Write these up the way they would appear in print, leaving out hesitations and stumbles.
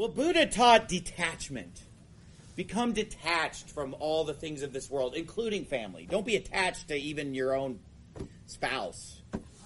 Well, Buddha taught detachment. Become detached from all the things of this world, including family. Don't be attached to even your own spouse.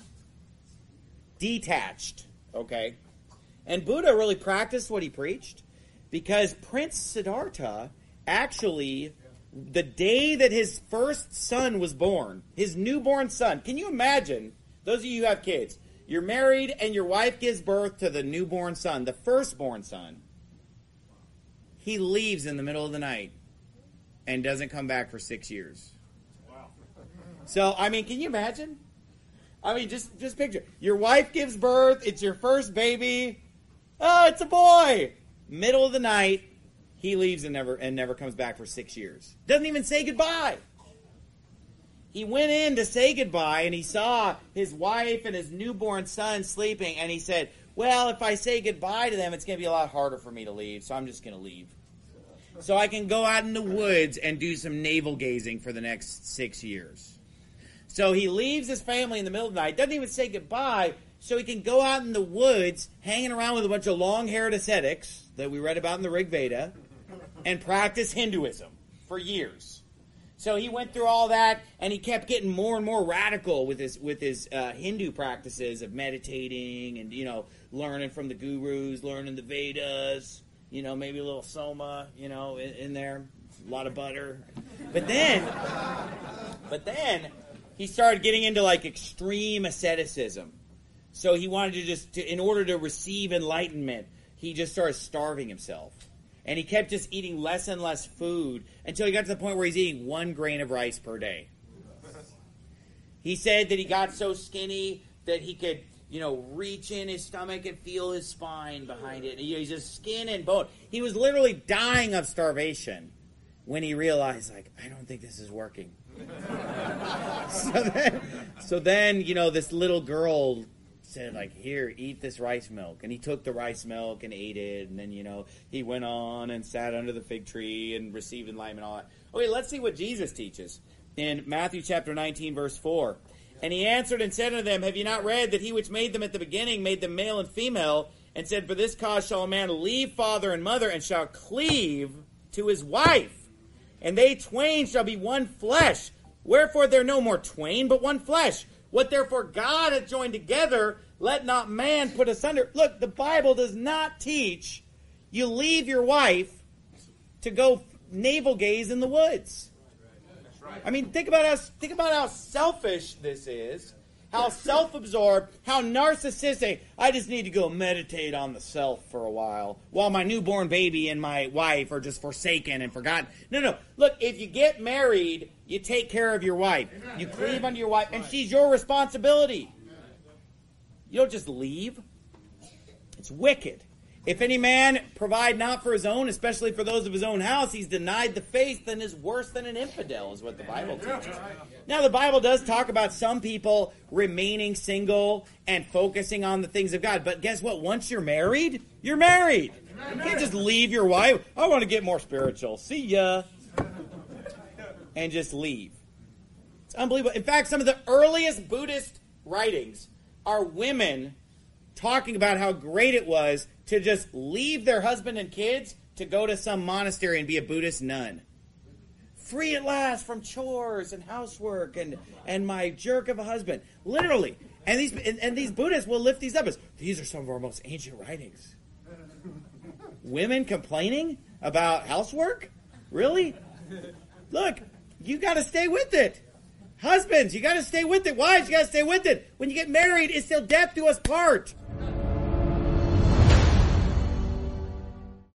Detached, okay? And Buddha really practiced what he preached because Prince Siddhartha actually, the day that his first son was born, his newborn son, can you imagine, those of you who have kids, you're married and your wife gives birth to the newborn son, the firstborn son. He leaves in the middle of the night and doesn't come back for 6 years. Wow. So, I mean, can you imagine? I mean, just picture. Your wife gives birth. It's your first baby. Oh, it's a boy. Middle of the night, he leaves and never comes back for 6 years. Doesn't even say goodbye. He went in to say goodbye, and he saw his wife and his newborn son sleeping, and he said, well, if I say goodbye to them, it's going to be a lot harder for me to leave, so I'm just going to leave. So I can go out in the woods and do some navel gazing for the next 6 years. So he leaves his family in the middle of the night, doesn't even say goodbye, so he can go out in the woods, hanging around with a bunch of long-haired ascetics that we read about in the Rig Veda, and practice Hinduism for years. So he went through all that, and he kept getting more and more radical with his Hindu practices of meditating and, learning from the gurus, learning the Vedas, maybe a little soma, in there, a lot of butter. But then he started getting into extreme asceticism. So he wanted to in order to receive enlightenment, he just started starving himself. And he kept just eating less and less food until he got to the point where he's eating 1 grain of rice per day. He said that he got so skinny that he could, reach in his stomach and feel his spine behind it. He's just skin and bone. He was literally dying of starvation when he realized, I don't think this is working. So then, this little girl said, here, eat this rice milk. And he took the rice milk and ate it. And then, he went on and sat under the fig tree and received enlightenment and all that. Okay, let's see what Jesus teaches in Matthew chapter 19, verse 4. And he answered and said unto them, have you not read that he which made them at the beginning made them male and female, and said, for this cause shall a man leave father and mother, and shall cleave to his wife, and they twain shall be one flesh. Wherefore they're no more twain, but one flesh. What therefore God hath joined together, let not man put asunder. Look, the Bible does not teach you leave your wife to go navel gaze in the woods. I mean, think about how selfish this is, how self-absorbed, how narcissistic. I just need to go meditate on the self for a while my newborn baby and my wife are just forsaken and forgotten. No. Look, if you get married, you take care of your wife. You cleave unto your wife, and she's your responsibility. You don't just leave. It's wicked. If any man provide not for his own, especially for those of his own house, he's denied the faith and is worse than an infidel, is what the Bible teaches. Now, the Bible does talk about some people remaining single and focusing on the things of God. But guess what? Once you're married, you're married. You can't just leave your wife. I want to get more spiritual. See ya. And just leave. It's unbelievable. In fact, some of the earliest Buddhist writings are women talking about how great it was to just leave their husband and kids to go to some monastery and be a Buddhist nun. Free at last from chores and housework and my jerk of a husband. Literally. And these Buddhists will lift these up as, these are some of our most ancient writings. Women complaining about housework? Really? Look, you got to stay with it. Husbands, you got to stay with it. Wives, you got to stay with it. When you get married, it's till death do us part.